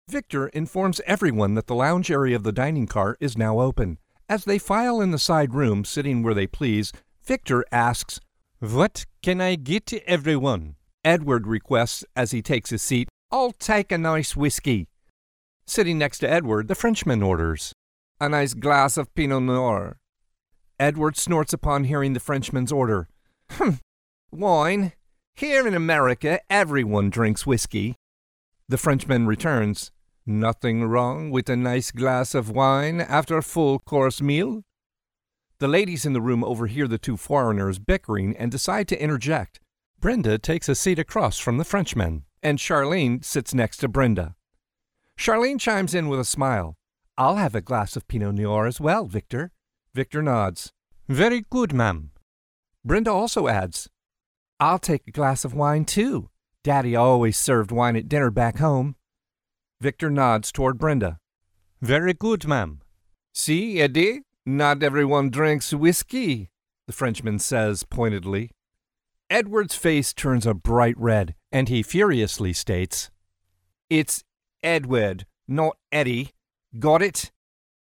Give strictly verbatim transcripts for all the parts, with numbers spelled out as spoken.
Victor informs everyone that the lounge area of the dining car is now open. As they file in the side room, sitting where they please, Victor asks, "What can I get everyone?" Edward requests as he takes his seat, "I'll take a nice whiskey." Sitting next to Edward, the Frenchman orders, "A nice glass of Pinot Noir." Edward snorts upon hearing the Frenchman's order. "Hm, wine? Here in America, everyone drinks whiskey." The Frenchman returns, "Nothing wrong with a nice glass of wine after a full-course meal?" The ladies in the room overhear the two foreigners bickering and decide to interject. Brenda takes a seat across from the Frenchman, and Charlene sits next to Brenda. Charlene chimes in with a smile. "I'll have a glass of Pinot Noir as well, Victor." Victor nods. "Very good, ma'am." Brenda also adds, "I'll take a glass of wine, too. Daddy always served wine at dinner back home." Victor nods toward Brenda. "Very good, ma'am." "See, Eddie, not everyone drinks whiskey," the Frenchman says pointedly. Edward's face turns a bright red, and he furiously states, "It's Edward, not Eddie. Got it?"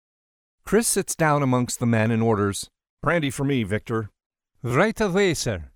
Chris sits down amongst the men and orders, "Brandy for me, Victor." "Right away, sir."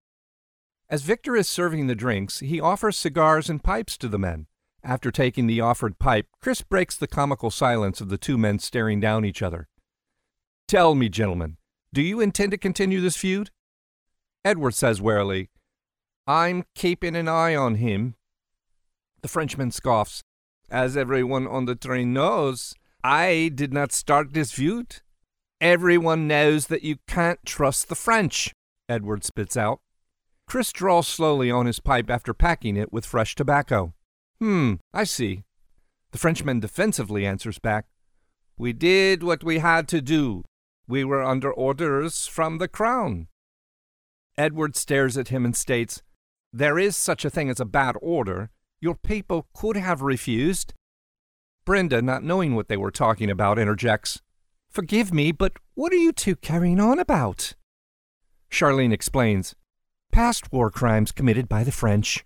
As Victor is serving the drinks, he offers cigars and pipes to the men. After taking the offered pipe, Chris breaks the comical silence of the two men staring down each other. "Tell me, gentlemen, do you intend to continue this feud?" Edward says warily, "I'm keeping an eye on him." The Frenchman scoffs, "As everyone on the train knows, I did not start this feud." "Everyone knows that you can't trust the French," Edward spits out. Chris draws slowly on his pipe after packing it with fresh tobacco. "Hmm, I see." The Frenchman defensively answers back, "We did what we had to do. We were under orders from the Crown." Edward stares at him and states, "There is such a thing as a bad order. Your people could have refused." Brenda, not knowing what they were talking about, interjects, "Forgive me, but what are you two carrying on about?" Charlene explains, "Past war crimes committed by the French."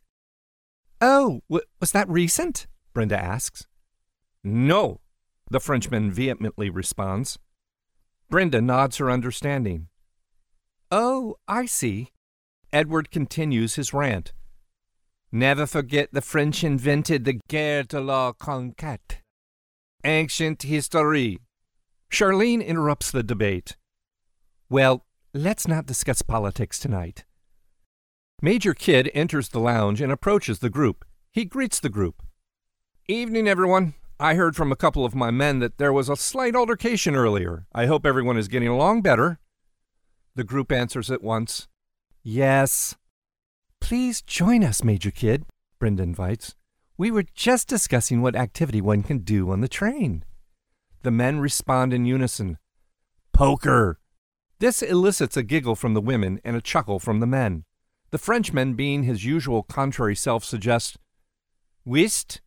"Oh, w- was that recent?" Brenda asks. "No," the Frenchman vehemently responds. Brenda nods her understanding. "Oh, I see." Edward continues his rant. "Never forget the French invented the guerre de la conquête. Ancient history." Charlene interrupts the debate. "Well, let's not discuss politics tonight." Major Kidd enters the lounge and approaches the group. He greets the group. "Evening, everyone. I heard from a couple of my men that there was a slight altercation earlier. I hope everyone is getting along better." The group answers at once, "Yes." "Please join us, Major Kidd," Brenda invites. "We were just discussing what activity one can do on the train." The men respond in unison, "Poker." This elicits a giggle from the women and a chuckle from the men. The Frenchman, being his usual contrary self, suggests, "Whist?"